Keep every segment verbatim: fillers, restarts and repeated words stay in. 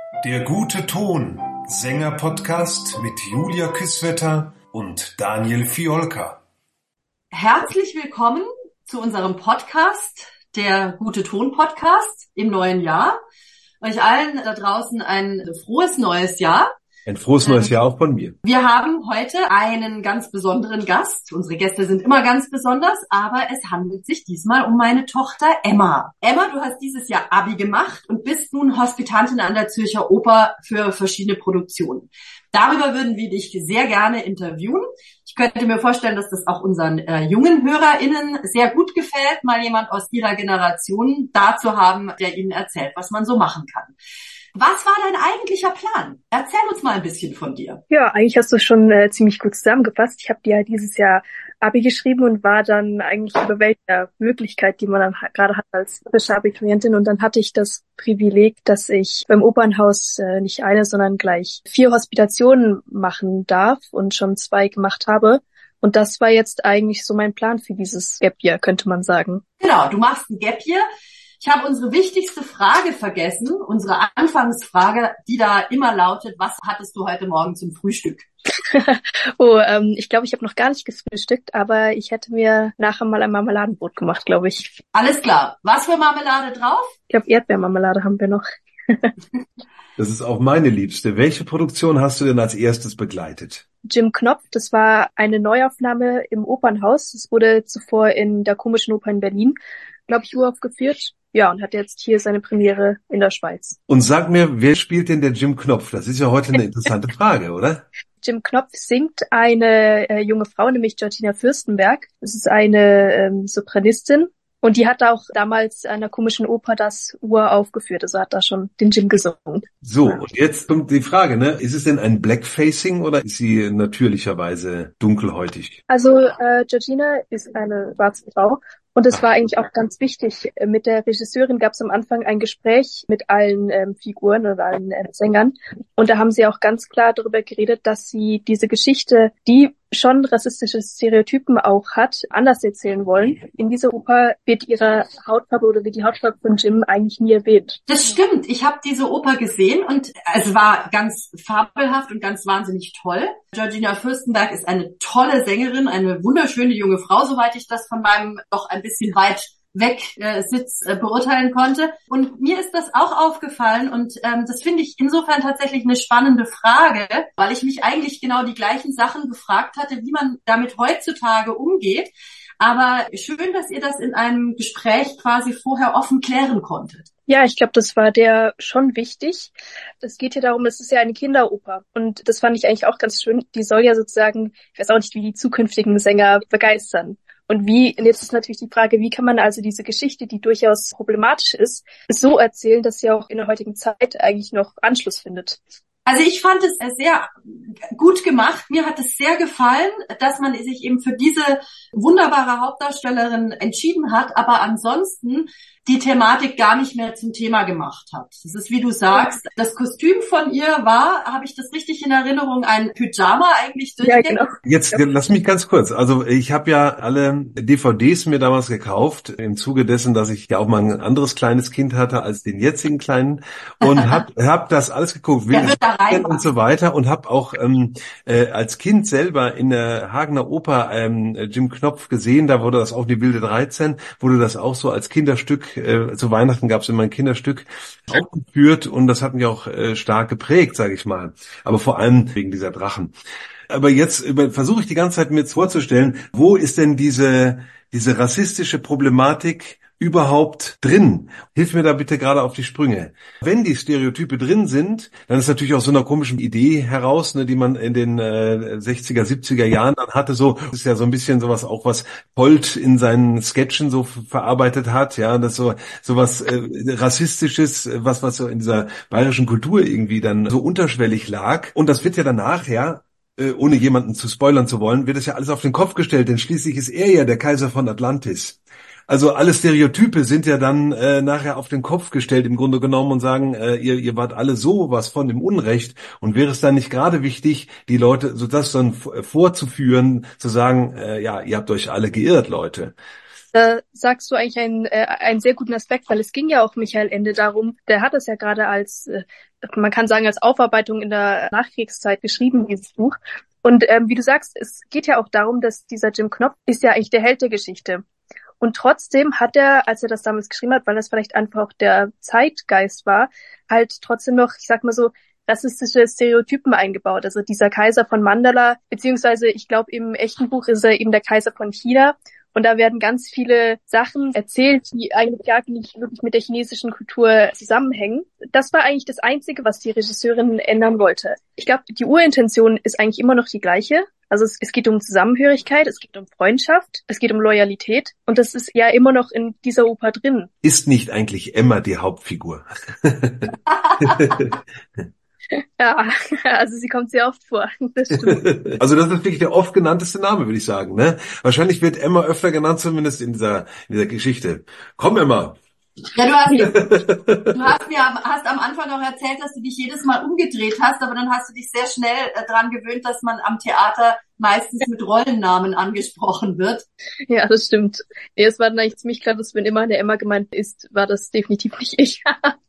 Der gute Ton, Sänger-Podcast mit Julia Küsswetter und Daniel Fiolka. Herzlich willkommen zu unserem Podcast, der gute Ton Podcast im neuen Jahr. Euch allen da draußen ein frohes neues Jahr. Ein frohes neues Jahr auch von mir. Wir haben heute einen ganz besonderen Gast. Unsere Gäste sind immer ganz besonders, aber es handelt sich diesmal um meine Tochter Emma. Emma, du hast dieses Jahr Abi gemacht und bist nun Hospitantin an der Zürcher Oper für verschiedene Produktionen. Darüber würden wir dich sehr gerne interviewen. Ich könnte mir vorstellen, dass das auch unseren äh, jungen HörerInnen sehr gut gefällt, mal jemand aus ihrer Generation da zu haben, der ihnen erzählt, was man so machen kann. Was war dein eigentlicher Plan? Erzähl uns mal ein bisschen von dir. Ja, eigentlich hast du es schon äh, ziemlich gut zusammengefasst. Ich habe dir ja dieses Jahr Abi geschrieben und war dann eigentlich überwältigt der Möglichkeit, die man dann ha- gerade hat als frische Abiturientin. Und dann hatte ich das Privileg, dass ich beim Opernhaus äh, nicht eine, sondern gleich vier Hospitationen machen darf und schon zwei gemacht habe. Und das war jetzt eigentlich so mein Plan für dieses Gap Year, könnte man sagen. Genau, du machst ein Gap Year. Ich habe unsere wichtigste Frage vergessen, unsere Anfangsfrage, die da immer lautet: Was hattest du heute Morgen zum Frühstück? oh, ähm, ich glaube, ich habe noch gar nicht gefrühstückt, aber ich hätte mir nachher mal ein Marmeladenbrot gemacht, glaube ich. Alles klar. Was für Marmelade drauf? Ich glaube, Erdbeermarmelade haben wir noch. Das ist auch meine Liebste. Welche Produktion hast du denn als erstes begleitet? Jim Knopf, das war eine Neuaufnahme im Opernhaus. Es wurde zuvor in der Komischen Oper in Berlin, glaube ich, uraufgeführt. Ja, und hat jetzt hier seine Premiere in der Schweiz. Und sag mir, wer spielt denn der Jim Knopf? Das ist ja heute eine interessante Frage, oder? Jim Knopf singt eine äh, junge Frau, nämlich Georgina Fürstenberg. Das ist eine ähm, Sopranistin. Und die hat auch damals an der Komischen Oper das uraufgeführt. Also hat da schon den Jim gesungen. So, und jetzt kommt die Frage, ne? Ist es denn ein Blackfacing oder ist sie natürlicherweise dunkelhäutig? Also äh, Georgina ist eine schwarze Frau. Und es war eigentlich auch ganz wichtig. Mit der Regisseurin gab es am Anfang ein Gespräch mit allen ähm, Figuren oder allen ähm, Sängern. Und da haben sie auch ganz klar darüber geredet, dass sie diese Geschichte, die schon rassistische Stereotypen auch hat, anders erzählen wollen. In dieser Oper wird ihre Hautfarbe oder wird die Hautfarbe von Jim eigentlich nie erwähnt. Das stimmt. Ich habe diese Oper gesehen und es war ganz fabelhaft und ganz wahnsinnig toll. Georgina Fürstenberg ist eine tolle Sängerin, eine wunderschöne junge Frau, soweit ich das von meinem doch ein bisschen weit weg äh, Sitz äh, beurteilen konnte. Und mir ist das auch aufgefallen und ähm, das finde ich insofern tatsächlich eine spannende Frage, weil ich mich eigentlich genau die gleichen Sachen gefragt hatte, wie man damit heutzutage umgeht. Aber schön, dass ihr das in einem Gespräch quasi vorher offen klären konntet. Ja, ich glaube, das war der schon wichtig. Es geht hier darum, es ist ja eine Kinderoper. Und das fand ich eigentlich auch ganz schön. Die soll ja sozusagen, ich weiß auch nicht, wie die zukünftigen Sänger begeistern. Und wie, und jetzt ist natürlich die Frage, wie kann man also diese Geschichte, die durchaus problematisch ist, so erzählen, dass sie auch in der heutigen Zeit eigentlich noch Anschluss findet? Also ich fand es sehr gut gemacht. Mir hat es sehr gefallen, dass man sich eben für diese wunderbare Hauptdarstellerin entschieden hat, aber ansonsten die Thematik gar nicht mehr zum Thema gemacht hat. Das ist, wie du sagst, das Kostüm von ihr war, habe ich das richtig in Erinnerung, ein Pyjama eigentlich durchgängig? Ja, genau. Jetzt lass mich ganz kurz. Also ich habe ja alle D V Ds mir damals gekauft, im Zuge dessen, dass ich ja auch mal ein anderes kleines Kind hatte als den jetzigen kleinen und hab, hab das alles geguckt, Der wird da rein und so weiter und hab auch ähm, äh, als Kind selber in der Hagener Oper ähm, Jim Knopf gesehen, da wurde das auch die Wilde dreizehn, wurde das auch so als Kinderstück, äh, zu Weihnachten gab es immer ein Kinderstück aufgeführt und das hat mich auch äh, stark geprägt, sage ich mal, aber vor allem wegen dieser Drachen. Aber jetzt versuche ich die ganze Zeit mir vorzustellen, wo ist denn diese diese rassistische Problematik überhaupt drin? Hilf mir da bitte gerade auf die Sprünge. Wenn die Stereotype drin sind, dann ist natürlich aus so einer komischen Idee heraus, ne, die man in den äh, sechziger, siebziger Jahren dann hatte, so, das ist ja so ein bisschen sowas auch, was Holt in seinen Sketchen so verarbeitet hat, ja, das so sowas äh, rassistisches, was was so in dieser bayerischen Kultur irgendwie dann so unterschwellig lag. Und das wird ja danach, ja, ohne jemanden zu spoilern zu wollen, wird es ja alles auf den Kopf gestellt, denn schließlich ist er ja der Kaiser von Atlantis. Also alle Stereotype sind ja dann äh, nachher auf den Kopf gestellt im Grunde genommen und sagen, äh, ihr, ihr wart alle so was von dem Unrecht. Und wäre es dann nicht gerade wichtig, die Leute so das dann vorzuführen, zu sagen, äh, ja, ihr habt euch alle geirrt, Leute. Da sagst du eigentlich einen, äh, einen sehr guten Aspekt, weil es ging ja auch Michael Ende darum, der hat es ja gerade als, äh, man kann sagen, als Aufarbeitung in der Nachkriegszeit geschrieben, dieses Buch. Und ähm, wie du sagst, es geht ja auch darum, dass dieser Jim Knopf ist ja eigentlich der Held der Geschichte. Und trotzdem hat er, als er das damals geschrieben hat, weil das vielleicht einfach auch der Zeitgeist war, halt trotzdem noch, ich sag mal so, rassistische Stereotypen eingebaut. Also dieser Kaiser von Mandala, beziehungsweise ich glaube im echten Buch ist er eben der Kaiser von China. Und da werden ganz viele Sachen erzählt, die eigentlich gar nicht wirklich mit der chinesischen Kultur zusammenhängen. Das war eigentlich das Einzige, was die Regisseurin ändern wollte. Ich glaube, die Urintention ist eigentlich immer noch die gleiche. Also es, es geht um Zusammenhörigkeit, es geht um Freundschaft, es geht um Loyalität. Und das ist ja immer noch in dieser Oper drin. Ist nicht eigentlich Emma die Hauptfigur? Ja, also sie kommt sehr oft vor. Das stimmt. Also das ist wirklich der oft genannteste Name, würde ich sagen, ne? Wahrscheinlich wird Emma öfter genannt, zumindest in dieser, in dieser Geschichte. Komm, Emma. Ja, du hast, du hast mir hast am Anfang auch erzählt, dass du dich jedes Mal umgedreht hast, aber dann hast du dich sehr schnell äh, dran gewöhnt, dass man am Theater meistens mit Rollennamen angesprochen wird. Ja, das stimmt. Nee, es war dann eigentlich ziemlich klar, dass wenn immer eine Emma gemeint ist, war das definitiv nicht ich.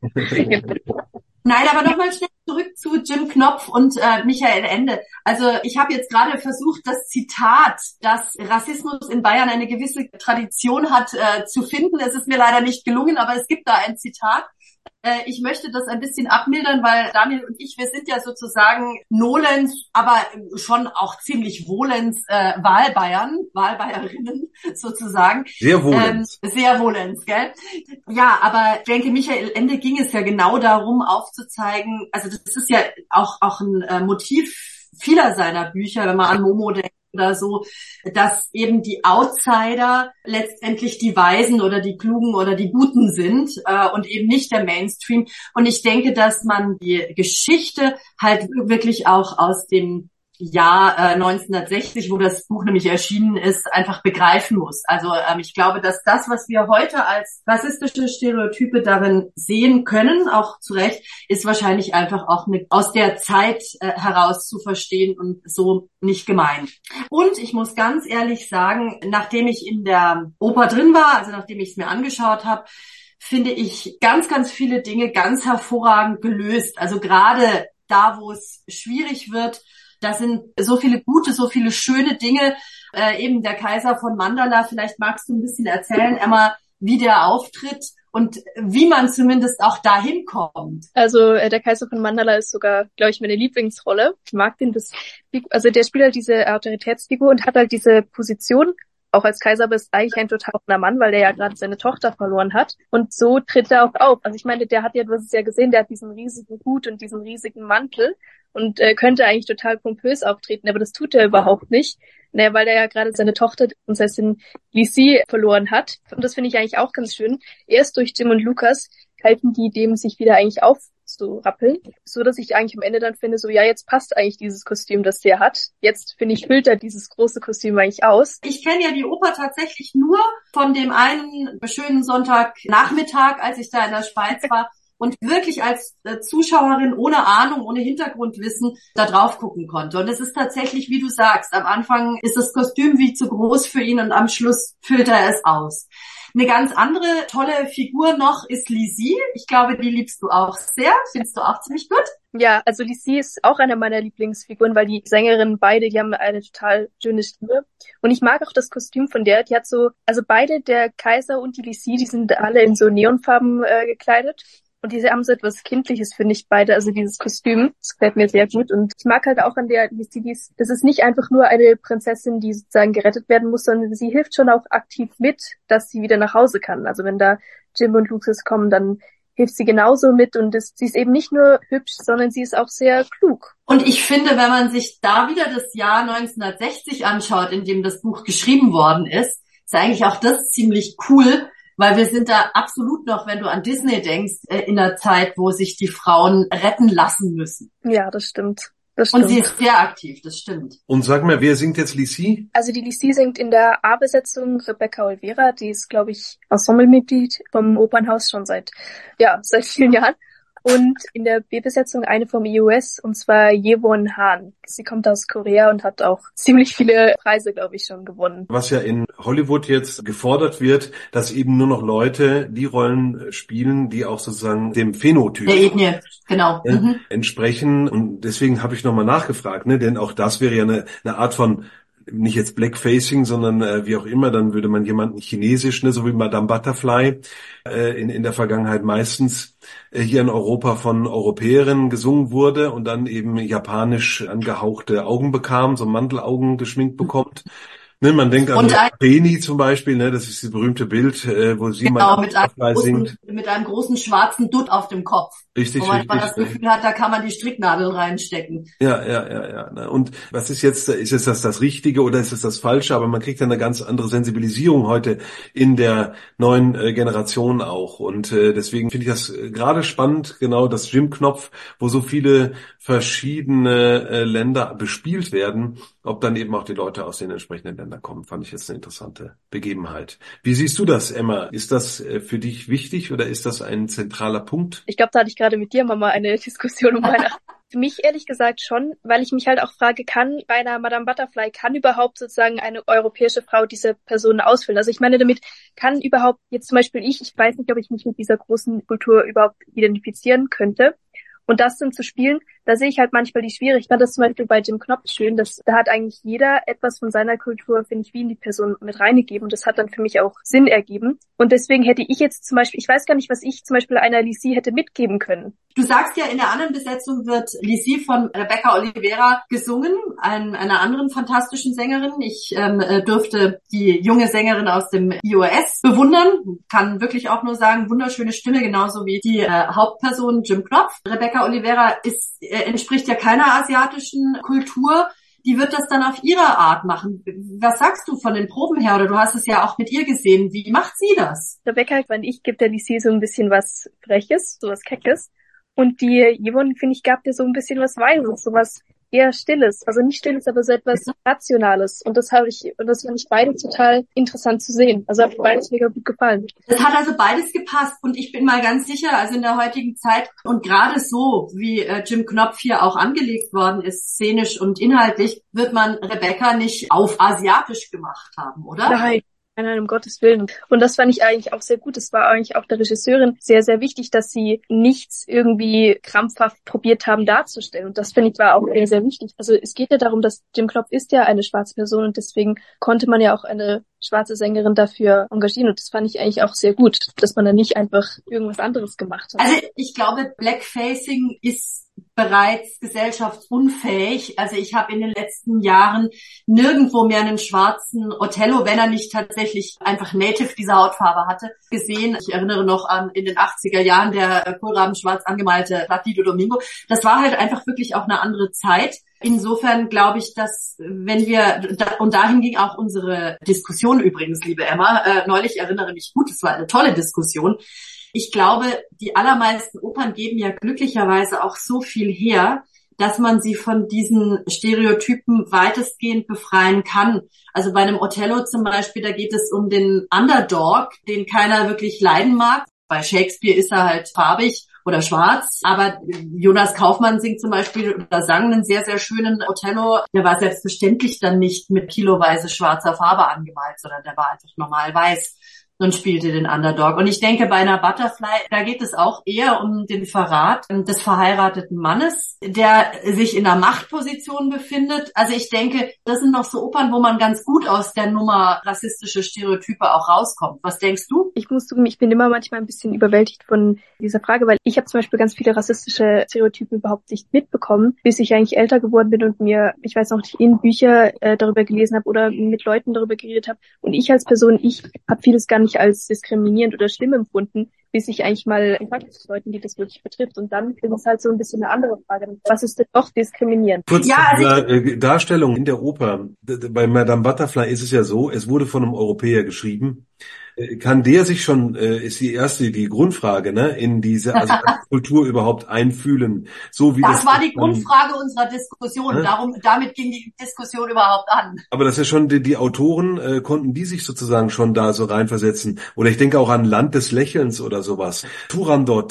Nein, aber nochmal schnell zurück zu Jim Knopf und äh, Michael Ende. Also ich habe jetzt gerade versucht, das Zitat, dass Rassismus in Bayern eine gewisse Tradition hat, äh, zu finden. Es ist mir leider nicht gelungen, aber es gibt da ein Zitat. Äh, ich möchte das ein bisschen abmildern, weil Daniel und ich, wir sind ja sozusagen Nolens, aber schon auch ziemlich Wohlens äh, Wahlbayern, Wahlbayerinnen sozusagen. Sehr Wohlens. Ähm, sehr Wohlens, gell? Ja, aber ich denke, Michael Ende ging es ja genau darum, aufzuzeigen, also das ist ja auch, auch ein äh, Motiv vieler seiner Bücher, wenn man an Momo denkt oder so, dass eben die Outsider letztendlich die Weisen oder die Klugen oder die Guten sind äh, und eben nicht der Mainstream. Und ich denke, dass man die Geschichte halt wirklich auch aus dem Jahr äh, neunzehnhundertsechzig, wo das Buch nämlich erschienen ist, einfach begreifen muss. Also ähm, ich glaube, dass das, was wir heute als rassistische Stereotype darin sehen können, auch zu Recht, ist wahrscheinlich einfach auch eine, aus der Zeit äh, heraus zu verstehen und so nicht gemeint. Und ich muss ganz ehrlich sagen, nachdem ich in der Oper drin war, also nachdem ich es mir angeschaut habe, finde ich ganz, ganz viele Dinge ganz hervorragend gelöst. Also gerade da, wo es schwierig wird, da sind so viele gute, so viele schöne Dinge. Äh, eben der Kaiser von Mandala, vielleicht magst du ein bisschen erzählen, Emma, wie der auftritt und wie man zumindest auch dahin kommt. Also äh, der Kaiser von Mandala ist sogar, glaube ich, meine Lieblingsrolle. Ich mag den, das, also der spielt halt diese Autoritätsfigur und hat halt diese Position, auch als Kaiser, aber ist eigentlich ein total offener Mann, weil der ja gerade seine Tochter verloren hat. Und so tritt er auch auf. Also ich meine, der hat ja, du hast es ja gesehen, der hat diesen riesigen Hut und diesen riesigen Mantel und äh, könnte eigentlich total pompös auftreten, aber das tut er überhaupt nicht. Naja, weil er ja gerade seine Tochter, Prinzessin Lisi, verloren hat. Und das finde ich eigentlich auch ganz schön. Erst durch Jim und Lukas halten die dem sich wieder eigentlich aufzurappeln, so dass ich eigentlich am Ende dann finde, so ja, jetzt passt eigentlich dieses Kostüm, das der hat. Jetzt, finde ich, füllt er dieses große Kostüm eigentlich aus. Ich kenne ja die Oper tatsächlich nur von dem einen schönen Sonntagnachmittag, als ich da in der Schweiz war und wirklich als Zuschauerin ohne Ahnung, ohne Hintergrundwissen da drauf gucken konnte. Und es ist tatsächlich, wie du sagst, am Anfang ist das Kostüm wie zu groß für ihn und am Schluss füllt er es aus. Eine ganz andere tolle Figur noch ist Lisi. Ich glaube, die liebst du auch sehr. Findest du auch ziemlich gut? Ja, also Lisi ist auch eine meiner Lieblingsfiguren, weil die Sängerinnen beide, die haben eine total schöne Stimme. Und ich mag auch das Kostüm von der. Die hat so, also beide, der Kaiser und die Lisi, die sind alle in so Neonfarben äh, gekleidet. Und diese haben so etwas Kindliches, finde ich, beide. Also dieses Kostüm, das gefällt mir sehr gut. Und ich mag halt auch an der Lisi, das ist nicht einfach nur eine Prinzessin, die sozusagen gerettet werden muss, sondern sie hilft schon auch aktiv mit, dass sie wieder nach Hause kann. Also wenn da Jim und Lukas kommen, dann hilft sie genauso mit. Und das, sie ist eben nicht nur hübsch, sondern sie ist auch sehr klug. Und ich finde, wenn man sich da wieder das Jahr neunzehnhundertsechzig anschaut, in dem das Buch geschrieben worden ist, ist eigentlich auch das ziemlich cool, weil wir sind da absolut noch, wenn du an Disney denkst, in der Zeit, wo sich die Frauen retten lassen müssen. Ja, das stimmt. Das stimmt. Und sie ist sehr aktiv, das stimmt. Und sag mal, wer singt jetzt Lisi? Also die Lisi singt in der A-Besetzung Rebecca Olvera, die ist, glaube ich, Ensemblemitglied vom Opernhaus schon seit, ja, seit vielen Jahren. Und in der B-Besetzung eine vom I O S, und zwar Yewon Han. Sie kommt aus Korea und hat auch ziemlich viele Preise, glaube ich, schon gewonnen. Was ja in Hollywood jetzt gefordert wird, dass eben nur noch Leute die Rollen spielen, die auch sozusagen dem Phänotyp der Ethnie, genau. äh, Mhm. entsprechen. Und deswegen habe ich nochmal nachgefragt, ne? Denn auch das wäre ja eine, eine Art von, nicht jetzt Blackfacing, sondern äh, wie auch immer, dann würde man jemanden chinesisch, ne, so wie Madame Butterfly äh, in in der Vergangenheit meistens äh, hier in Europa von Europäerinnen gesungen wurde und dann eben japanisch angehauchte Augen bekam, so Mantelaugen geschminkt bekommt. Ne, man denkt an Und ein, Penny zum Beispiel, ne, das ist das berühmte Bild, äh, wo sie genau, mal mit einem, Butterfly großen, singt. mit einem großen schwarzen Dutt auf dem Kopf. Richtig, Wo man richtig. das Gefühl hat, da kann man die Stricknadeln reinstecken. Ja, ja, ja, ja. Ne? Und was ist jetzt, ist jetzt das das Richtige oder ist es das Falsche? Aber man kriegt ja eine ganz andere Sensibilisierung heute in der neuen äh, Generation auch. Und äh, deswegen finde ich das äh, gerade spannend, genau das Jim Knopf, wo so viele verschiedene äh, Länder bespielt werden, ob dann eben auch die Leute aus den entsprechenden Ländern kommen, fand ich jetzt eine interessante Begebenheit. Wie siehst du das, Emma? Ist das äh, für dich wichtig oder ist das ein zentraler Punkt? Ich glaube, da hatte ich gerade mit dir, Mama, eine Diskussion um Weihnachten. Für mich ehrlich gesagt schon, weil ich mich halt auch frage, kann bei einer Madame Butterfly, kann überhaupt sozusagen eine europäische Frau diese Person ausfüllen? Also ich meine damit, kann überhaupt jetzt zum Beispiel ich, ich weiß nicht, ob ich mich mit dieser großen Kultur überhaupt identifizieren könnte. Und das dann zu spielen, da sehe ich halt manchmal die Schwierigkeit. Ich fand das zum Beispiel bei Jim Knopf schön, dass da hat eigentlich jeder etwas von seiner Kultur, finde ich, wie in die Person mit reingegeben. Und das hat dann für mich auch Sinn ergeben. Und deswegen hätte ich jetzt zum Beispiel, ich weiß gar nicht, was ich zum Beispiel einer Lissi hätte mitgeben können. Du sagst ja, in der anderen Besetzung wird Lissi von Rebecca Oliveira gesungen, ein, einer anderen fantastischen Sängerin. Ich ähm, dürfte die junge Sängerin aus dem I O S bewundern, kann wirklich auch nur sagen, wunderschöne Stimme, genauso wie die äh, Hauptperson Jim Knopf. Rebecca Oliveira ist, äh, entspricht ja keiner asiatischen Kultur. Die wird das dann auf ihre Art machen. Was sagst du von den Proben her? Oder du hast es ja auch mit ihr gesehen. Wie macht sie das? Rebecca, wenn ich, gibt der Lissi so ein bisschen was Freches, so was Keckes. Und die Yvonne, finde ich, gab dir so ein bisschen was Weises, so was eher Stilles. Also nicht Stilles, aber so etwas Rationales. Und das habe ich, und das fand ich beide total interessant zu sehen. Also hat mir beides mega gut gefallen. Es hat also beides gepasst. Und ich bin mal ganz sicher, also in der heutigen Zeit und gerade so, wie äh, Jim Knopf hier auch angelegt worden ist, szenisch und inhaltlich, wird man Rebecca nicht auf asiatisch gemacht haben, oder? Nein. Nein, um Gottes Willen. Und das fand ich eigentlich auch sehr gut. Es war eigentlich auch der Regisseurin sehr, sehr wichtig, dass sie nichts irgendwie krampfhaft probiert haben darzustellen. Und das finde ich war auch sehr, sehr wichtig. Also es geht ja darum, dass Jim Knopf ist ja eine schwarze Person und deswegen konnte man ja auch eine schwarze Sängerin dafür engagieren. Und das fand ich eigentlich auch sehr gut, dass man da nicht einfach irgendwas anderes gemacht hat. Also ich glaube, Blackfacing ist bereits gesellschaftsunfähig. Also ich habe in den letzten Jahren nirgendwo mehr einen schwarzen Othello, wenn er nicht tatsächlich einfach native diese Hautfarbe hatte, gesehen. Ich erinnere noch an in den achtziger Jahren der kohlrabenschwarz angemalte Placido Domingo. Das war halt einfach wirklich auch eine andere Zeit. Insofern glaube ich, dass wenn wir, und dahin ging auch unsere Diskussion übrigens, liebe Emma, äh, neulich erinnere mich gut, es war eine tolle Diskussion. Ich glaube, die allermeisten Opern geben ja glücklicherweise auch so viel her, dass man sie von diesen Stereotypen weitestgehend befreien kann. Also bei einem Othello zum Beispiel, da geht es um den Underdog, den keiner wirklich leiden mag. Bei Shakespeare ist er halt farbig oder schwarz, aber Jonas Kaufmann singt zum Beispiel oder sang einen sehr, sehr schönen Othello. Der war selbstverständlich dann nicht mit kiloweise schwarzer Farbe angemalt, sondern der war einfach normal weiß und spielte den Underdog. Und ich denke, bei einer Butterfly, da geht es auch eher um den Verrat des verheirateten Mannes, der sich in einer Machtposition befindet. Also ich denke, das sind noch so Opern, wo man ganz gut aus der Nummer rassistische Stereotype auch rauskommt. Was denkst du? Ich muss zugeben, ich bin immer manchmal ein bisschen überwältigt von dieser Frage, weil ich habe zum Beispiel ganz viele rassistische Stereotypen überhaupt nicht mitbekommen, bis ich eigentlich älter geworden bin und mir, ich weiß noch nicht, in Bücher äh, darüber gelesen habe oder mit Leuten darüber geredet habe. Und ich als Person, ich habe vieles gar nicht als diskriminierend oder schlimm empfunden, bis ich eigentlich mal in Kontakt mit Leuten, die das wirklich betrifft. Und dann ist es halt so ein bisschen eine andere Frage. Was ist denn doch diskriminierend? Kurz ja, zu also dieser äh, Darstellung in der Oper. Bei Madame Butterfly ist es ja so, es wurde von einem Europäer geschrieben. Kann der sich schon, äh, ist die erste, die Grundfrage, ne, in diese asiatische Kultur überhaupt einfühlen? So wie das, das war die dann, Grundfrage unserer Diskussion. Ne? Darum, damit ging die Diskussion überhaupt an. Aber das ist ja schon, die, die Autoren, äh, konnten die sich sozusagen schon da so reinversetzen. Oder ich denke auch an Land des Lächelns oder sowas. Turandot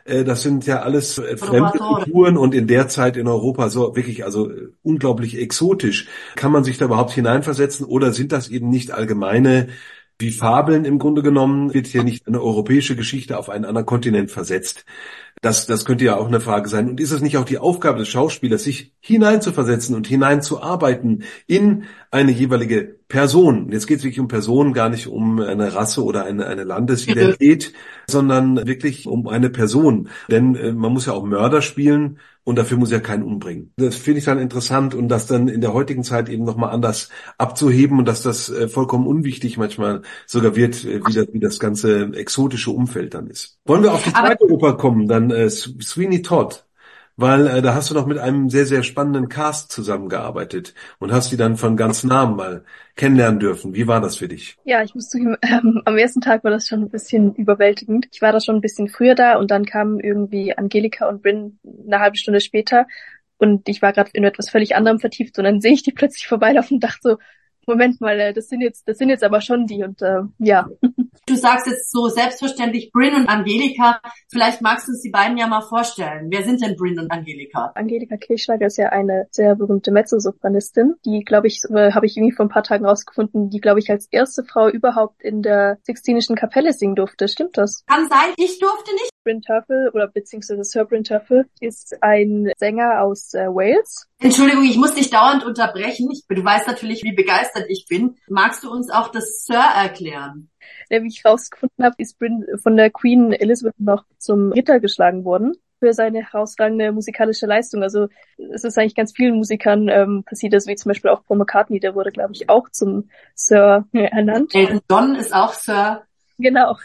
Äh, das sind ja alles äh, fremde Kulturen und in der Zeit in Europa so wirklich also äh, unglaublich exotisch. Kann man sich da überhaupt hineinversetzen oder sind das eben nicht allgemeine wie Fabeln im Grunde genommen? Wird hier nicht eine europäische Geschichte auf einen anderen Kontinent versetzt? Das, das könnte ja auch eine Frage sein. Und ist es nicht auch die Aufgabe des Schauspielers, sich hineinzuversetzen und hineinzuarbeiten in eine jeweilige Person? Jetzt geht es wirklich um Personen, gar nicht um eine Rasse oder eine, eine Landesidentität, sondern wirklich um eine Person. Denn äh, man muss ja auch Mörder spielen und dafür muss ja keinen umbringen. Das finde ich dann interessant und das dann in der heutigen Zeit eben nochmal anders abzuheben und dass das äh, vollkommen unwichtig manchmal sogar wird, äh, wie, das, wie das ganze exotische Umfeld dann ist. Wollen wir auf die zweite Aber Oper kommen, dann äh, Sweeney Todd. Weil äh, da hast du noch mit einem sehr, sehr spannenden Cast zusammengearbeitet und hast die dann von ganz nahem mal kennenlernen dürfen. Wie war das für dich? Ja, ich muss zugeben, ähm, am ersten Tag war das schon ein bisschen überwältigend. Ich war da schon ein bisschen früher da und dann kamen irgendwie Angelika und Bryn eine halbe Stunde später und ich war gerade in etwas völlig anderem vertieft und dann sehe ich die plötzlich vorbeilaufen und dachte so, Moment mal, das sind jetzt, das sind jetzt aber schon die und äh, ja. Du sagst jetzt so selbstverständlich Bryn und Angelika. Vielleicht magst du uns die beiden ja mal vorstellen. Wer sind denn Bryn und Angelika? Angelika Kirchschlager ist ja eine sehr berühmte Mezzosopranistin. Die, glaube ich, äh, habe ich irgendwie vor ein paar Tagen rausgefunden, die, glaube ich, als erste Frau überhaupt in der Sixtinischen Kapelle singen durfte. Stimmt das? Kann sein, ich durfte nicht. Bryn Terfel oder beziehungsweise Sir Bryn Terfel ist ein Sänger aus äh, Wales. Entschuldigung, ich muss dich dauernd unterbrechen. Ich, du weißt natürlich, wie begeistert ich bin. Magst du uns auch das Sir erklären? Ja, wie ich rausgefunden habe, ist Bryn von der Queen Elizabeth noch zum Ritter geschlagen worden für seine herausragende musikalische Leistung. Also es ist eigentlich ganz vielen Musikern ähm, passiert, das wie zum Beispiel auch Paul McCartney, der wurde, glaube ich, auch zum Sir äh, ernannt. Elton John ist auch Sir. Genau.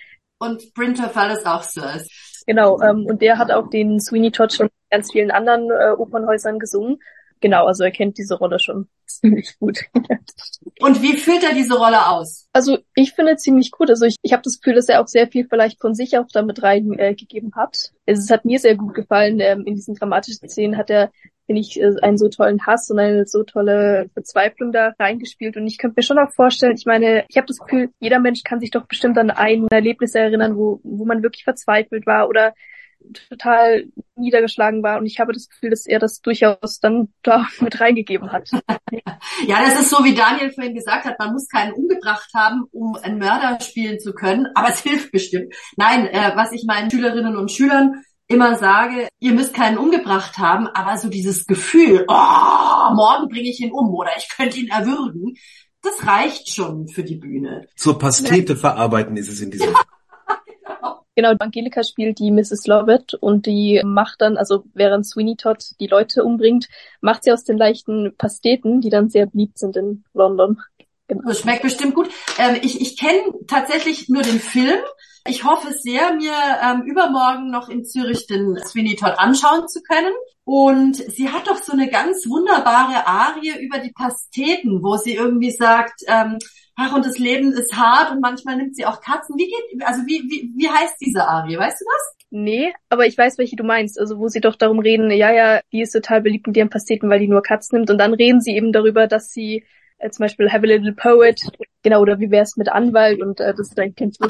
Und Bryn Terfel ist auch Sir. Genau, ähm, und der hat auch den Sweeney Todd schon in ganz vielen anderen äh, Opernhäusern gesungen. Genau, also er kennt diese Rolle schon ziemlich gut. Und wie füllt er diese Rolle aus? Also ich finde ziemlich gut. Also ich, ich habe das Gefühl, dass er auch sehr viel vielleicht von sich auch damit reingegeben äh, hat. Also es hat mir sehr gut gefallen. Ähm, in diesen dramatischen Szenen hat er, finde ich, äh, einen so tollen Hass und eine so tolle Verzweiflung da reingespielt. Und ich könnte mir schon auch vorstellen, ich meine, ich habe das Gefühl, jeder Mensch kann sich doch bestimmt an ein Erlebnis erinnern, wo, wo man wirklich verzweifelt war oder total niedergeschlagen war und ich habe das Gefühl, dass er das durchaus dann da mit reingegeben hat. Ja, das ist so, wie Daniel vorhin gesagt hat, man muss keinen umgebracht haben, um einen Mörder spielen zu können, aber es hilft bestimmt. Nein, äh, was ich meinen Schülerinnen und Schülern immer sage, ihr müsst keinen umgebracht haben, aber so dieses Gefühl, oh, morgen bringe ich ihn um oder ich könnte ihn erwürgen, das reicht schon für die Bühne. Zur Pastete verarbeiten ist es in diesem Fall. Genau, Angelika spielt die Misses Lovett und die macht dann, also während Sweeney Todd die Leute umbringt, macht sie aus den leichten Pasteten, die dann sehr beliebt sind in London. Genau. Das schmeckt bestimmt gut. Ähm, ich ich kenne tatsächlich nur den Film. Ich hoffe sehr, mir ähm, übermorgen noch in Zürich den Sweeney Todd anschauen zu können. Und sie hat doch so eine ganz wunderbare Arie über die Pasteten, wo sie irgendwie sagt, ähm, ach, und das Leben ist hart und manchmal nimmt sie auch Katzen. Wie geht, also wie, wie, wie heißt diese Arie? Weißt du das? Nee, aber ich weiß, welche du meinst. Also, wo sie doch darum reden, ja, ja, die ist total beliebt mit ihren Pasteten, weil die nur Katzen nimmt. Und dann reden sie eben darüber, dass sie äh, zum Beispiel Have a Little Poet, genau, oder wie wär's mit Anwalt und äh, das ist dann ganz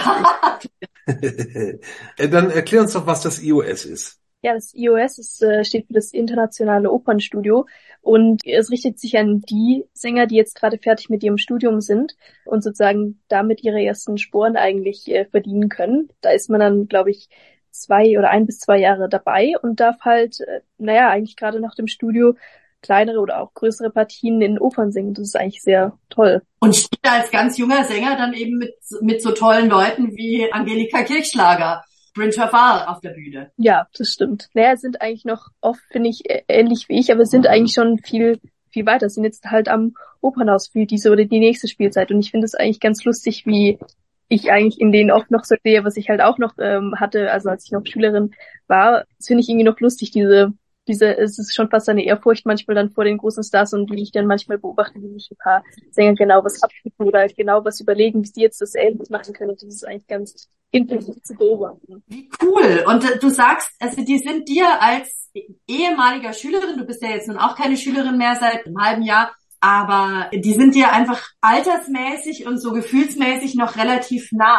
lustig. Dann erklär uns doch, was das I O S ist. Ja, das I O S ist, äh, steht für das Internationale Opernstudio und es richtet sich an die Sänger, die jetzt gerade fertig mit ihrem Studium sind und sozusagen damit ihre ersten Sporen eigentlich äh, verdienen können. Da ist man dann, glaube ich, zwei oder ein bis zwei Jahre dabei und darf halt, äh, naja, eigentlich gerade nach dem Studio kleinere oder auch größere Partien in Opern singen. Das ist eigentlich sehr toll. Und steht als ganz junger Sänger dann eben mit, mit so tollen Leuten wie Angelika Kirchschlager, Bryn Terfel auf der Bühne. Ja, das stimmt. Naja, sind eigentlich noch oft, finde ich, ähnlich wie ich, aber sind eigentlich schon viel, viel weiter. Sind jetzt halt am Opernhaus für diese oder die nächste Spielzeit. Und ich finde es eigentlich ganz lustig, wie ich eigentlich in denen oft noch so sehe, was ich halt auch noch ähm, hatte, also als ich noch Schülerin war. Das finde ich irgendwie noch lustig, diese Diese, es ist schon fast eine Ehrfurcht manchmal dann vor den großen Stars und wie ich dann manchmal beobachte, wie sich ein paar Sänger genau was abschicken oder halt genau was überlegen, wie sie jetzt das ähnlich machen können. Und das ist eigentlich ganz intensiv zu beobachten. Wie cool. Und äh, du sagst, also die sind dir als ehemaliger Schülerin, du bist ja jetzt nun auch keine Schülerin mehr seit einem halben Jahr, aber die sind dir einfach altersmäßig und so gefühlsmäßig noch relativ nah.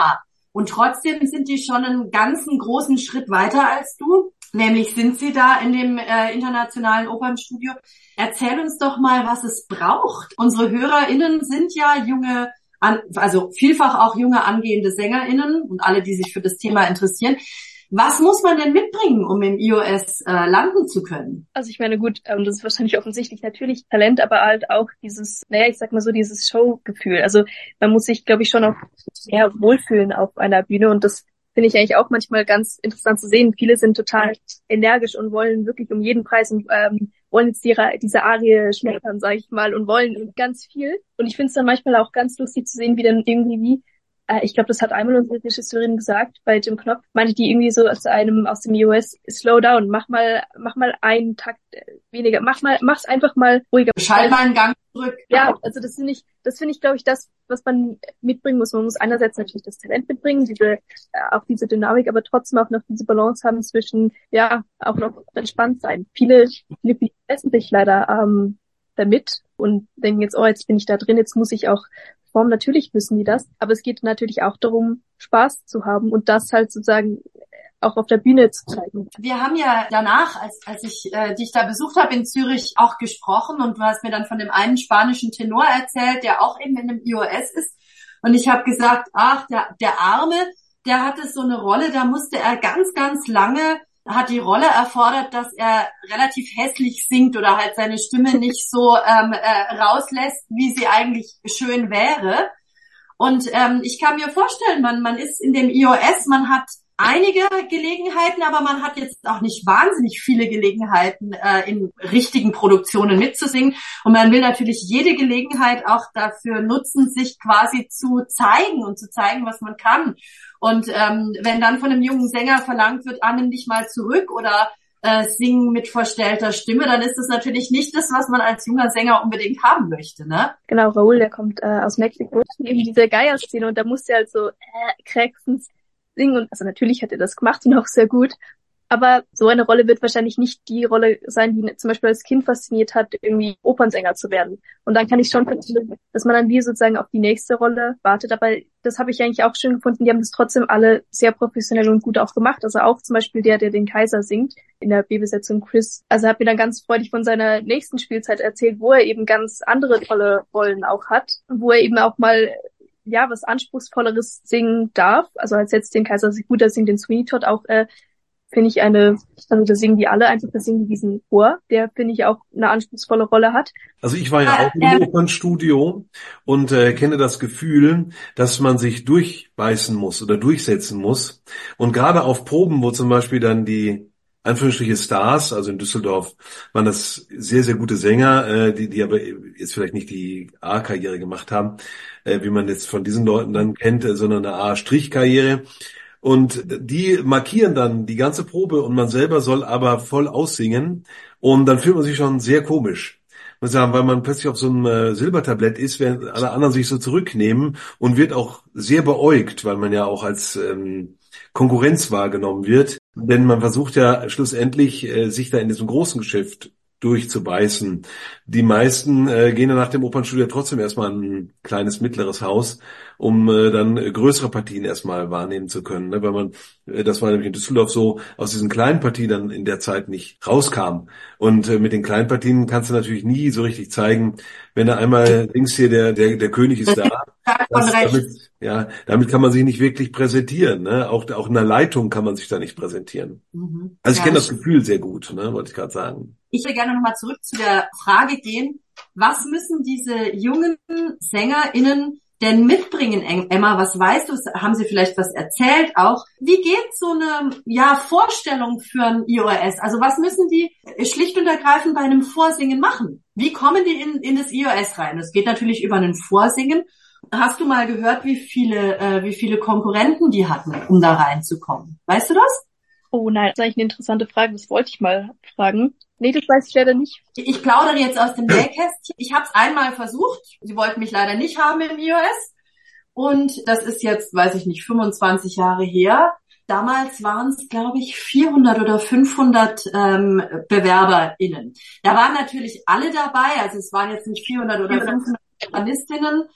Und trotzdem sind die schon einen ganzen großen Schritt weiter als du. Nämlich sind sie da in dem äh, internationalen Opernstudio. Erzähl uns doch mal, was es braucht. Unsere HörerInnen sind ja junge, an, also vielfach auch junge angehende SängerInnen und alle, die sich für das Thema interessieren. Was muss man denn mitbringen, um im I O S äh, landen zu können? Also ich meine, gut, ähm, das ist wahrscheinlich offensichtlich natürlich Talent, aber halt auch dieses, naja, ich sag mal so, dieses Showgefühl. Also man muss sich, glaube ich, schon auch sehr wohlfühlen auf einer Bühne und das finde ich eigentlich auch manchmal ganz interessant zu sehen. Viele sind total energisch und wollen wirklich um jeden Preis und ähm, wollen jetzt ihre, diese Arie schmettern, sage ich mal, und wollen ganz viel. Und ich finde es dann manchmal auch ganz lustig zu sehen, wie dann irgendwie wie ich glaube, das hat einmal unsere Regisseurin gesagt, bei Jim Knopf, meinte die irgendwie so aus einem, aus dem I O S, slow down, mach mal, mach mal einen Takt weniger, mach mal, mach's einfach mal ruhiger. Schalt mal einen Gang zurück. Ja, also das finde ich, das finde ich, glaube ich, das, was man mitbringen muss. Man muss einerseits natürlich das Talent mitbringen, diese, äh, auch diese Dynamik, aber trotzdem auch noch diese Balance haben zwischen, ja, auch noch entspannt sein. Viele, viele, viele messen sich leider, ähm, damit und denken jetzt, oh, jetzt bin ich da drin, jetzt muss ich auch Form, natürlich wissen die das, aber es geht natürlich auch darum, Spaß zu haben und das halt sozusagen auch auf der Bühne zu zeigen. Wir haben ja danach, als als ich äh, dich da besucht habe in Zürich, auch gesprochen und du hast mir dann von dem einen spanischen Tenor erzählt, der auch eben in dem I O S ist und ich habe gesagt, ach, der der Arme, der hatte so eine Rolle, da musste er ganz, ganz lange hat die Rolle erfordert, dass er relativ hässlich singt oder halt seine Stimme nicht so ähm, äh, rauslässt, wie sie eigentlich schön wäre. Und ähm, ich kann mir vorstellen, man man ist in dem I O S, man hat einige Gelegenheiten, aber man hat jetzt auch nicht wahnsinnig viele Gelegenheiten, äh, in richtigen Produktionen mitzusingen. Und man will natürlich jede Gelegenheit auch dafür nutzen, sich quasi zu zeigen und zu zeigen, was man kann. Und ähm, wenn dann von einem jungen Sänger verlangt wird, ah, nimm dich mal zurück oder äh, singen mit verstellter Stimme, dann ist das natürlich nicht das, was man als junger Sänger unbedingt haben möchte, ne? Genau, Raúl, der kommt äh, aus Mexiko, eben diese Geierszene und da musste er halt so äh, krächzend singen und also natürlich hat er das gemacht und auch sehr gut. Aber so eine Rolle wird wahrscheinlich nicht die Rolle sein, die zum Beispiel als Kind fasziniert hat, irgendwie Opernsänger zu werden. Und dann kann ich schon verstehen, dass man dann wie sozusagen auf die nächste Rolle wartet. Aber das habe ich eigentlich auch schön gefunden. Die haben das trotzdem alle sehr professionell und gut auch gemacht. Also auch zum Beispiel der, der den Kaiser singt, in der B-Besetzung Chris. Also hat mir dann ganz freudig von seiner nächsten Spielzeit erzählt, wo er eben ganz andere tolle Rollen auch hat. Wo er eben auch mal ja was Anspruchsvolleres singen darf. Also als jetzt den Kaiser gut, er singt den Sweeney Todd auch äh, finde ich eine, also da singen die alle einfach, da singen die diesen Chor, der, finde ich, auch eine anspruchsvolle Rolle hat. Also ich war ja auch im Opernstudio und äh, kenne das Gefühl, dass man sich durchbeißen muss oder durchsetzen muss. Und gerade auf Proben, wo zum Beispiel dann die Anführungsstriche Stars, also in Düsseldorf waren das sehr, sehr gute Sänger, äh, die, die aber jetzt vielleicht nicht die A-Karriere gemacht haben, äh, wie man jetzt von diesen Leuten dann kennt, äh, sondern eine A-Karriere. Und die markieren dann die ganze Probe und man selber soll aber voll aussingen. Und dann fühlt man sich schon sehr komisch. Muss sagen, weil man plötzlich auf so einem äh, Silbertablett ist, während alle anderen sich so zurücknehmen und wird auch sehr beäugt, weil man ja auch als ähm, Konkurrenz wahrgenommen wird. Denn man versucht ja schlussendlich, äh, sich da in diesem großen Geschäft durchzubeißen. Die meisten äh, gehen dann nach dem Opernstudio trotzdem erstmal in ein kleines, mittleres Haus, um äh, dann größere Partien erstmal wahrnehmen zu können. Ne? Weil man, äh, das war nämlich in Düsseldorf so, aus diesen kleinen Partien dann in der Zeit nicht rauskam. Und äh, mit den kleinen Partien kannst du natürlich nie so richtig zeigen, wenn da einmal links hier der, der, der König ist da. Das, damit, ja, damit kann man sich nicht wirklich präsentieren. Ne? Auch, auch in der Leitung kann man sich da nicht präsentieren. Mhm. Also ich ja, kenne das Gefühl sehr gut, ne? Wollte ich gerade sagen. Ich will gerne nochmal zurück zu der Frage gehen, was müssen diese jungen SängerInnen denn mitbringen, Emma? Was weißt du? Haben sie vielleicht was erzählt auch? Wie geht so eine ja Vorstellung für ein I O S? Also was müssen die schlicht und ergreifend bei einem Vorsingen machen? Wie kommen die in, in das I O S rein? Das geht natürlich über ein Vorsingen. Hast du mal gehört, wie viele, äh, wie viele Konkurrenten die hatten, um da reinzukommen? Weißt du das? Oh nein, das ist eigentlich eine interessante Frage. Das wollte ich mal fragen. Nee, das weiß ich leider nicht. Ich plaudere jetzt aus dem Nähkästchen. Ich habe es einmal versucht. Sie wollten mich leider nicht haben im I O S. Und das ist jetzt, weiß ich nicht, fünfundzwanzig Jahre her. Damals waren es, glaube ich, vierhundert oder fünfhundert ähm, BewerberInnen. Da waren natürlich alle dabei. Also es waren jetzt nicht vierhundert oder fünfhundert Journalistinnen.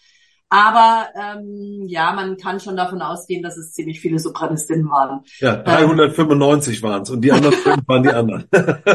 Aber ähm, ja, man kann schon davon ausgehen, dass es ziemlich viele Sopranistinnen waren. Ja, dreihundertfünfundneunzig waren es und die anderen fünf waren die anderen.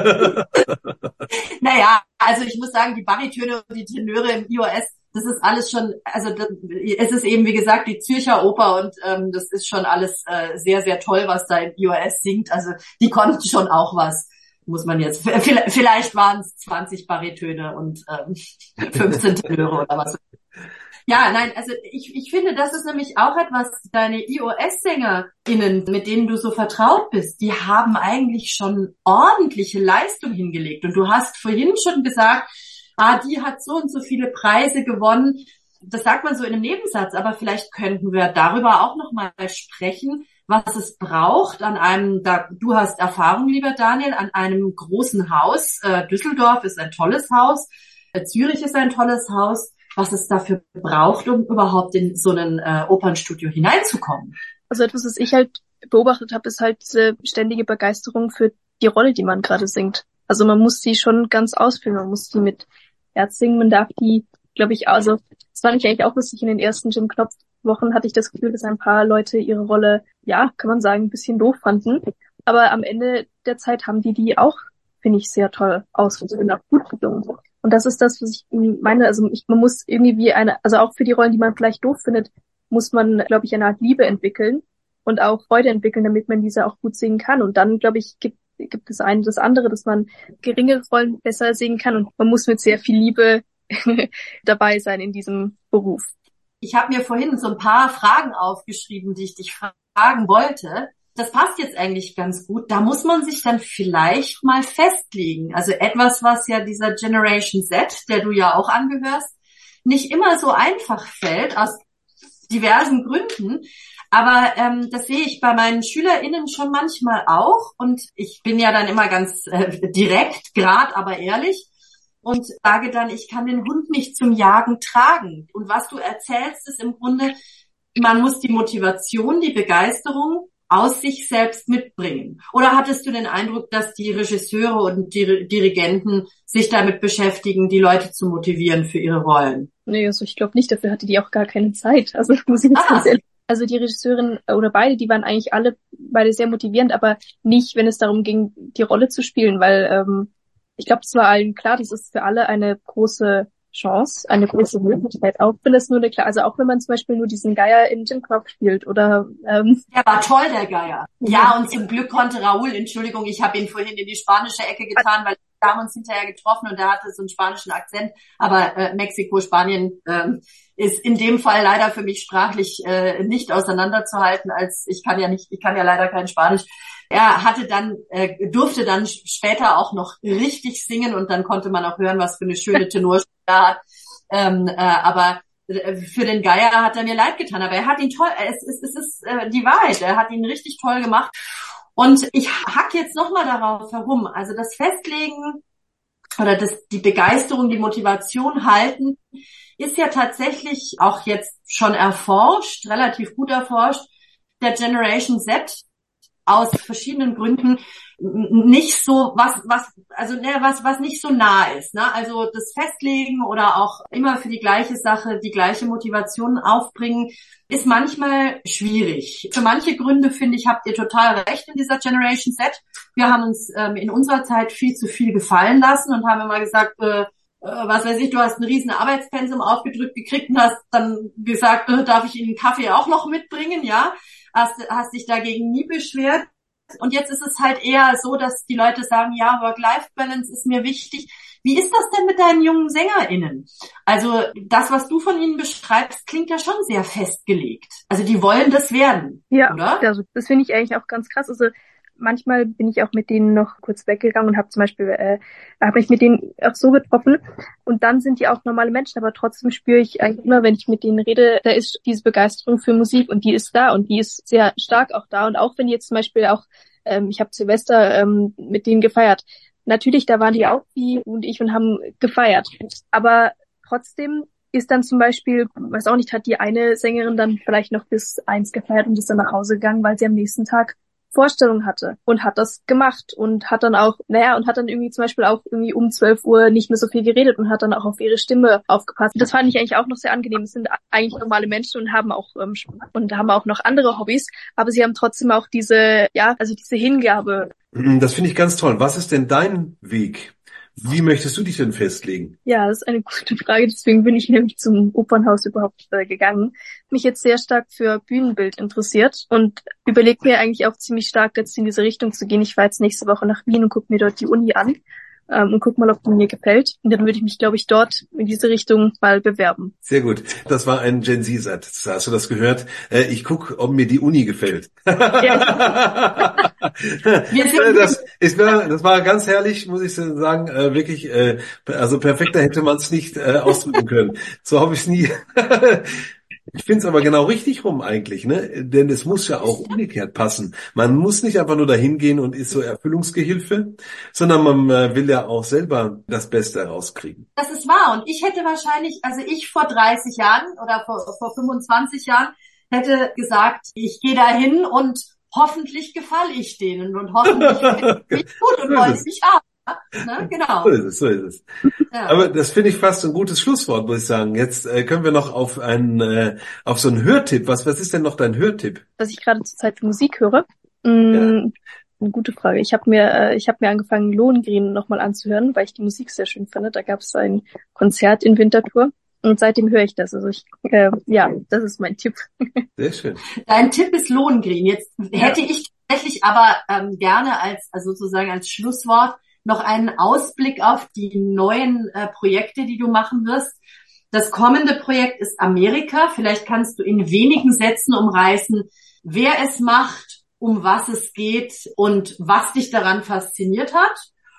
Naja, also ich muss sagen, die Baritöne und die Tenöre im I O S, das ist alles schon, also das, es ist eben wie gesagt die Zürcher Oper und ähm, das ist schon alles äh, sehr, sehr toll, was da im I O S singt. Also die konnten schon auch was, muss man jetzt, vielleicht, vielleicht waren es zwanzig Baritöne und ähm, fünfzehn Tenöre oder was. Ja, nein, also ich, ich finde, das ist nämlich auch etwas, deine I O S-SängerInnen, mit denen du so vertraut bist, die haben eigentlich schon ordentliche Leistung hingelegt. Und du hast vorhin schon gesagt, ah, die hat so und so viele Preise gewonnen. Das sagt man so in einem Nebensatz, aber vielleicht könnten wir darüber auch nochmal sprechen, was es braucht an einem, da, du hast Erfahrung, lieber Daniel, an einem großen Haus. Äh, Düsseldorf ist ein tolles Haus, äh, Zürich ist ein tolles Haus. Was es dafür braucht, um überhaupt in so ein äh, Opernstudio hineinzukommen. Also etwas, was ich halt beobachtet habe, ist halt diese ständige Begeisterung für die Rolle, die man gerade singt. Also man muss sie schon ganz ausfüllen, man muss die mit Herz singen, man darf die, glaube ich, also das fand ich eigentlich auch lustig, in den ersten Jim Knopf Wochen hatte ich das Gefühl, dass ein paar Leute ihre Rolle, ja, kann man sagen, ein bisschen doof fanden. Aber am Ende der Zeit haben die die auch, finde ich, sehr toll ausgeführt und auch gut gelungen. Und das ist das, was ich meine, also ich, man muss irgendwie wie eine, also auch für die Rollen, die man vielleicht doof findet, muss man, glaube ich, eine Art Liebe entwickeln und auch Freude entwickeln, damit man diese auch gut singen kann. Und dann, glaube ich, gibt, gibt es eine das andere, dass man geringere Rollen besser singen kann und man muss mit sehr viel Liebe dabei sein in diesem Beruf. Ich habe mir vorhin so ein paar Fragen aufgeschrieben, die ich dich fragen wollte. Das passt jetzt eigentlich ganz gut. Da muss man sich dann vielleicht mal festlegen. Also etwas, was ja dieser Generation Z, der du ja auch angehörst, nicht immer so einfach fällt, aus diversen Gründen. Aber ähm, das sehe ich bei meinen SchülerInnen schon manchmal auch. Und ich bin ja dann immer ganz äh, direkt, grad, aber ehrlich. Und sage dann, ich kann den Hund nicht zum Jagen tragen. Und was du erzählst, ist im Grunde, man muss die Motivation, die Begeisterung aus sich selbst mitbringen? Oder hattest du den Eindruck, dass die Regisseure und die Dirigenten sich damit beschäftigen, die Leute zu motivieren für ihre Rollen? Nee, also ich glaube nicht, dafür hatte die auch gar keine Zeit. Also muss ich jetzt ganz ehrlich. Also die Regisseurin oder beide, die waren eigentlich alle beide sehr motivierend, aber nicht, wenn es darum ging, die Rolle zu spielen, weil ähm, ich glaube, es war allen klar, das ist für alle eine große Chance, eine große Möglichkeit, auch wenn es nur eine, also auch wenn man zum Beispiel nur diesen Geier in Jim Knopf spielt oder ähm, der war toll, der Geier. Ja, und zum Glück konnte Raúl, Entschuldigung, ich habe ihn vorhin in die spanische Ecke getan, weil wir haben uns hinterher getroffen und der hatte so einen spanischen Akzent, aber äh, Mexiko, Spanien ähm, ist in dem Fall leider für mich sprachlich äh, nicht auseinanderzuhalten, als ich kann ja nicht, ich kann ja leider kein Spanisch. Er hatte dann, äh, durfte dann später auch noch richtig singen und dann konnte man auch hören, was für eine schöne Tenorstimme er hat. Ähm, äh, aber für den Geier hat er mir leid getan, aber er hat ihn toll, es, es, es ist äh, die Wahrheit, er hat ihn richtig toll gemacht. Und ich hack jetzt nochmal darauf herum, also das Festlegen oder das, die Begeisterung, die Motivation halten, ist ja tatsächlich auch jetzt schon erforscht, relativ gut erforscht, der Generation Z aus verschiedenen Gründen nicht so was was also ne, was was nicht so nah ist, ne? Also das Festlegen oder auch immer für die gleiche Sache die gleiche Motivation aufbringen ist manchmal schwierig. Für manche Gründe, finde ich, habt ihr total recht in dieser Generation Z. Wir haben uns ähm, in unserer Zeit viel zu viel gefallen lassen und haben immer gesagt, äh, äh, was weiß ich, du hast ein riesen Arbeitspensum aufgedrückt gekriegt und hast dann gesagt, äh, darf ich Ihnen einen Kaffee auch noch mitbringen, ja? Hast, hast dich dagegen nie beschwert. Und jetzt ist es halt eher so, dass die Leute sagen, ja, Work-Life-Balance ist mir wichtig. Wie ist das denn mit deinen jungen SängerInnen? Also das, was du von ihnen beschreibst, klingt ja schon sehr festgelegt. Also die wollen das werden, ja, oder? Also das finde ich eigentlich auch ganz krass. Also manchmal bin ich auch mit denen noch kurz weggegangen und habe zum Beispiel, äh, habe ich mit denen auch so getroffen und dann sind die auch normale Menschen, aber trotzdem spüre ich eigentlich immer, wenn ich mit denen rede, da ist diese Begeisterung für Musik und die ist da und die ist sehr stark auch da und auch wenn jetzt zum Beispiel auch, ähm, ich habe Silvester ähm, mit denen gefeiert, natürlich, da waren die auch wie und ich und haben gefeiert, aber trotzdem ist dann zum Beispiel, weiß auch nicht, hat die eine Sängerin dann vielleicht noch bis eins gefeiert und ist dann nach Hause gegangen, weil sie am nächsten Tag Vorstellung hatte und hat das gemacht und hat dann auch, naja, und hat dann irgendwie zum Beispiel auch irgendwie um zwölf Uhr nicht mehr so viel geredet und hat dann auch auf ihre Stimme aufgepasst. Das fand ich eigentlich auch noch sehr angenehm. Es sind eigentlich normale Menschen und haben auch ähm, und haben auch noch andere Hobbys, aber sie haben trotzdem auch diese, ja, also diese Hingabe. Das finde ich ganz toll. Was ist denn dein Weg? Wie möchtest du dich denn festlegen? Ja, das ist eine gute Frage. Deswegen bin ich nämlich zum Opernhaus überhaupt äh, gegangen. Mich jetzt sehr stark für Bühnenbild interessiert und überlege mir eigentlich auch ziemlich stark, jetzt in diese Richtung zu gehen. Ich fahre jetzt nächste Woche nach Wien und gucke mir dort die Uni an ähm, und guck mal, ob die mir gefällt. Und dann würde ich mich, glaube ich, dort in diese Richtung mal bewerben. Sehr gut. Das war ein Gen Z-Satz. Hast du das gehört? Äh, ich gucke, ob mir die Uni gefällt. Ja. das, ist, das war ganz herrlich, muss ich sagen. Äh, wirklich, äh, also perfekter hätte man es nicht äh, ausdrücken können. So habe ich es nie. Ich finde es aber genau richtig rum eigentlich, ne? Denn es muss ja auch umgekehrt passen. Man muss nicht einfach nur dahin gehen und ist so Erfüllungsgehilfe, sondern man äh, will ja auch selber das Beste rauskriegen. Das ist wahr. Und ich hätte wahrscheinlich, also ich vor dreißig Jahren oder vor, vor fünfundzwanzig Jahren hätte gesagt, ich gehe dahin und hoffentlich gefalle ich denen und hoffentlich finde ich mich gut und wollen mich haben. Ne? Genau. So ist es, so ist es. Ja. Aber das finde ich fast ein gutes Schlusswort, muss ich sagen. Jetzt äh, können wir noch auf einen, äh, auf so einen Hörtipp. Was, was ist denn noch dein Hörtipp? Was ich gerade zur Zeit für Musik höre? Mm, ja. Eine gute Frage. Ich habe mir, äh, ich habe mir angefangen, Lohengrin nochmal anzuhören, weil ich die Musik sehr schön finde. Da gab es ein Konzert in Winterthur. Und seitdem höre ich das. Also ich, äh, ja, das ist mein Tipp. Sehr schön. Dein Tipp ist Lohengrin. Jetzt ja. hätte ich tatsächlich aber ähm, gerne als, also sozusagen als Schlusswort noch einen Ausblick auf die neuen äh, Projekte, die du machen wirst. Das kommende Projekt ist Amerika. Vielleicht kannst du in wenigen Sätzen umreißen, wer es macht, um was es geht und was dich daran fasziniert hat.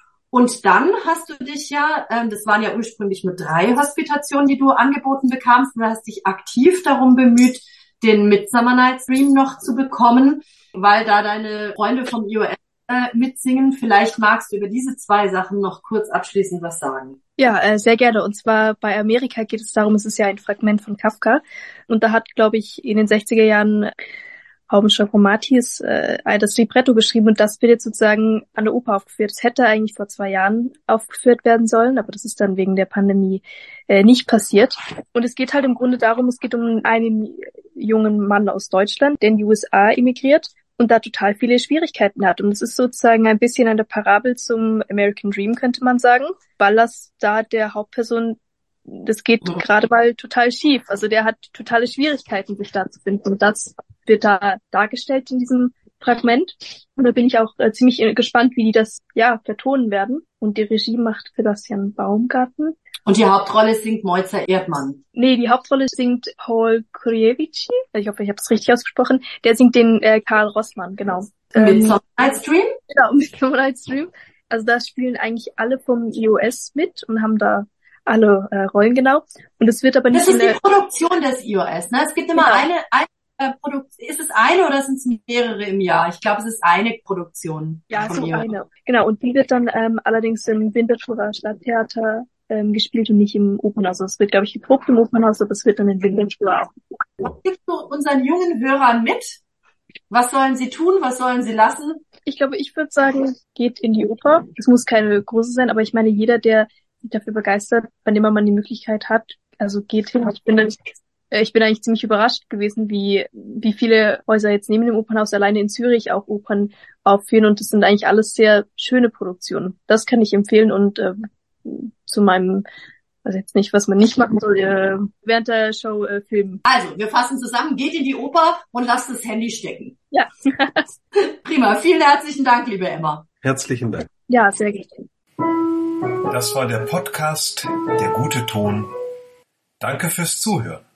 Und dann hast du dich ja, ähm, das waren ja ursprünglich nur drei Hospitationen, die du angeboten bekamst, und du hast dich aktiv darum bemüht, den Midsummer Night's Dream noch zu bekommen, weil da deine Freunde vom I O S äh, mitsingen. Vielleicht magst du über diese zwei Sachen noch kurz abschließend was sagen. Ja, äh, sehr gerne. Und zwar bei Amerika geht es darum, es ist ja ein Fragment von Kafka. Und da hat, glaube ich, in den sechziger Jahren Haubenschock Romatis äh, das Libretto geschrieben, und das wird jetzt sozusagen an der Oper aufgeführt. Es hätte eigentlich vor zwei Jahren aufgeführt werden sollen, aber das ist dann wegen der Pandemie äh, nicht passiert. Und es geht halt im Grunde darum, es geht um einen jungen Mann aus Deutschland, der in die U S A emigriert und da total viele Schwierigkeiten hat. Und es ist sozusagen ein bisschen eine Parabel zum American Dream, könnte man sagen, weil das da der Hauptperson, das geht ja. gerade mal total schief. Also der hat totale Schwierigkeiten, sich da zu finden. Und das wird da dargestellt in diesem Fragment. Und da bin ich auch äh, ziemlich gespannt, wie die das ja vertonen werden. Und die Regie macht Sebastian Baumgarten. Und die Hauptrolle singt Moiza Erdmann. Nee, die Hauptrolle singt Paul Kurjevici. Ich hoffe, ich habe es richtig ausgesprochen. Der singt den äh, Karl Rossmann, genau. Midsummer Night's Dream? Genau, Midsummer Night's Dream. Also da spielen eigentlich alle vom I O S mit und haben da alle äh, Rollen, genau. Und es wird aber nicht... Das ist die Produktion des I O S, ne? Es gibt immer genau. eine... eine Produktion. Ist es eine oder sind es mehrere im Jahr? Ich glaube, es ist eine Produktion. Ja, es ist eine. Genau, und die wird dann ähm, allerdings im Winterthurer Stadttheater ähm, gespielt und nicht im Opernhaus. Also es wird, glaube ich, geprobt im Opernhaus, aber es wird dann in Winterthur auch. Was gibst du unseren jungen Hörern mit? Was sollen sie tun? Was sollen sie lassen? Ich glaube, ich würde sagen, geht in die Oper. Es muss keine große sein, aber ich meine, jeder, der sich dafür begeistert, bei dem man die Möglichkeit hat, also geht hin. Ich bin dann Ich bin eigentlich ziemlich überrascht gewesen, wie wie viele Häuser jetzt neben dem Opernhaus alleine in Zürich auch Opern aufführen, und das sind eigentlich alles sehr schöne Produktionen. Das kann ich empfehlen, und äh, zu meinem, also jetzt nicht, was man nicht machen soll, äh, während der Show äh, filmen. Also, wir fassen zusammen, geht in die Oper und lasst das Handy stecken. Ja. Prima, vielen herzlichen Dank, liebe Emma. Herzlichen Dank. Ja, sehr gerne. Das war der Podcast Der gute Ton. Danke fürs Zuhören.